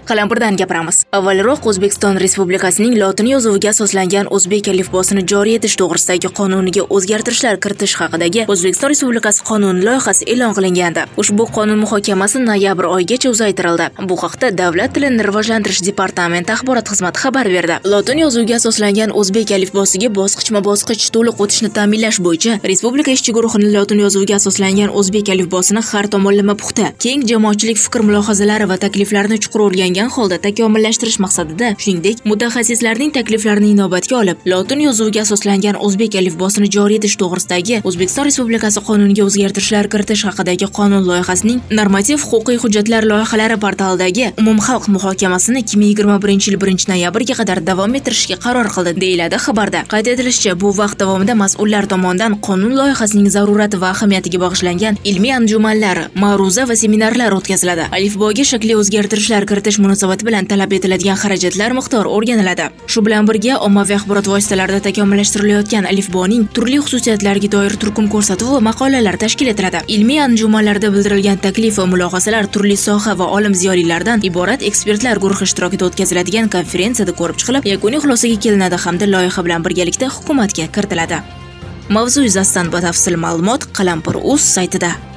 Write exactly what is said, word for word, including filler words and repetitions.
Qalampirdan gapiramiz. Avvalroq O'zbekiston Respublikasining lotin yozuviga asoslangan o'zbek alifbosini joriy etish to'g'risidagi qonuniga o'zgartirishlar kiritish haqidagi O'zbekiston Respublikasi qonuni loyihasi e'lon qilingandi. Ushbu qonun muhokamasi noyabr oyigacha uzaytirildi. Bu haqda Davlat tilini rivojlantirish departamenti axborot xizmati xabar berdi. Lotin yozuviga asoslangan o'zbek alifbosiga bosqichma-bosqich to'liq o'tishni ta'minlash bo'yicha Respublika ishchi guruhining lotin yozuviga asoslangan o'zbek alifbosini har tomonlama puxta, keng jamoatchilik fikr-mulohazalari va takliflarini chuqur o'rgangan holda takomillashtirish maqsadida, shuningdek, mutaxassislarning takliflarini inobatga olib, lotin yozuviga asoslangan o'zbek alifbosini joriy etish to'g'risidagi O'zbekiston Respublikasi qonuniga o'zgartirishlar kiritish haqidagi qonun loyihasining normativ-huquqiy hujjatlar loyihalari portalidagi umumxalq muhokamasini ikki ming yigirma birinchi yil birinchi noyabrga qadar davom ettirishga qaror qildi, deyiladi xabarda. Qayd etilishicha, bu vaqt davomida mas'ullar tomonidan qonun loyihasining zarurati va ahamiyatiga bag'ishlangan ilmiy anjumanlar, ma'ruza va seminarlar o'tkaziladi. Alifboga shakliy o'zgartirishlar kiritish munosabati bilan talab etiladigan xarajatlar miqdori o'rganiladi. Shu bilan birga ommaviy axborot vositalarida takomillashtirilayotgan alifboning turli xususiyatlariga doir turkum ko'rsatuv va maqolalar tashkil etiladi. Ilmiy anjumanlarda bildirilgan taklif va mulohazalar turli soha va olim ziyolilaridan iborat ekspertlar guruhi ishtirokida o'tkaziladigan konferensiyada ko'rib chiqilib, yakuniy xulosaga kelinadi hamda loyiha bilan birgalikda hukumatga kiritiladi. Mavzu yuzasidan batafsil ma'lumot Qalampir.uz saytida.